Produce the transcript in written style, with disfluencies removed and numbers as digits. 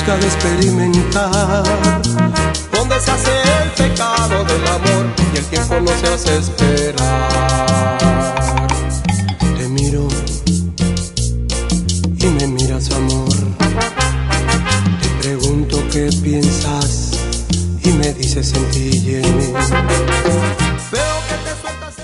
busca de experimentar, donde se hace el pecado del amor y el tiempo no se hace esperar. Te miro y me miras, amor. Te pregunto qué piensas y me dices en ti y en mí. Veo que te sueltas.